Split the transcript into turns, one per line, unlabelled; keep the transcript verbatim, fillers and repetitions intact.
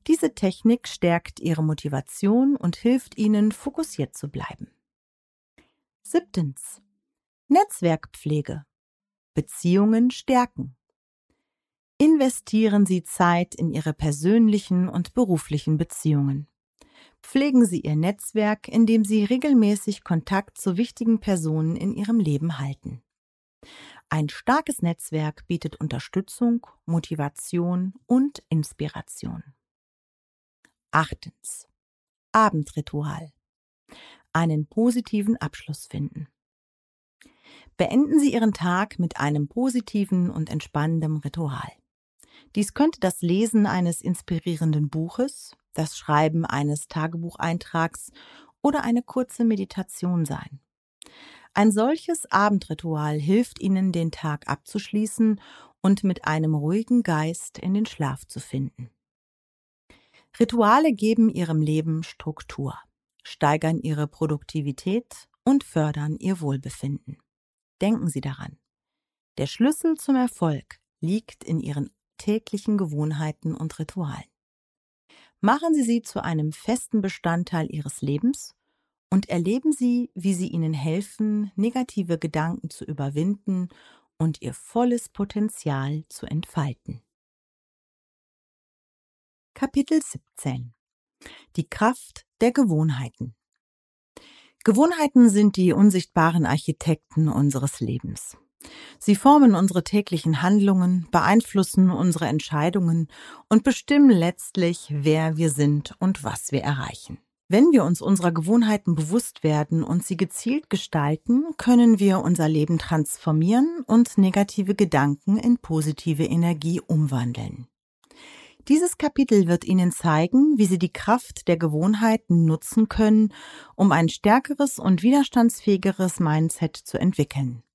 Diese Technik stärkt Ihre Motivation und hilft Ihnen, fokussiert zu bleiben. Siebtens. Netzwerkpflege. Beziehungen stärken. Investieren Sie Zeit in Ihre persönlichen und beruflichen Beziehungen. Pflegen Sie Ihr Netzwerk, indem Sie regelmäßig Kontakt zu wichtigen Personen in Ihrem Leben halten. Ein starkes Netzwerk bietet Unterstützung, Motivation und Inspiration. Achtens. Abendritual. Einen positiven Abschluss finden. Beenden Sie Ihren Tag mit einem positiven und entspannenden Ritual. Dies könnte das Lesen eines inspirierenden Buches, das Schreiben eines Tagebucheintrags oder eine kurze Meditation sein. Ein solches Abendritual hilft Ihnen, den Tag abzuschließen und mit einem ruhigen Geist in den Schlaf zu finden. Rituale geben Ihrem Leben Struktur, steigern Ihre Produktivität und fördern Ihr Wohlbefinden. Denken Sie daran: Der Schlüssel zum Erfolg liegt in Ihren täglichen Gewohnheiten und Ritualen. Machen Sie sie zu einem festen Bestandteil Ihres Lebens und erleben Sie, wie sie Ihnen helfen, negative Gedanken zu überwinden und Ihr volles Potenzial zu entfalten. Kapitel siebzehn. Die Kraft der Gewohnheiten. Gewohnheiten sind die unsichtbaren Architekten unseres Lebens. Sie formen unsere täglichen Handlungen, beeinflussen unsere Entscheidungen und bestimmen letztlich, wer wir sind und was wir erreichen. Wenn wir uns unserer Gewohnheiten bewusst werden und sie gezielt gestalten, können wir unser Leben transformieren und negative Gedanken in positive Energie umwandeln. Dieses Kapitel wird Ihnen zeigen, wie Sie die Kraft der Gewohnheiten nutzen können, um ein stärkeres und widerstandsfähigeres Mindset zu entwickeln.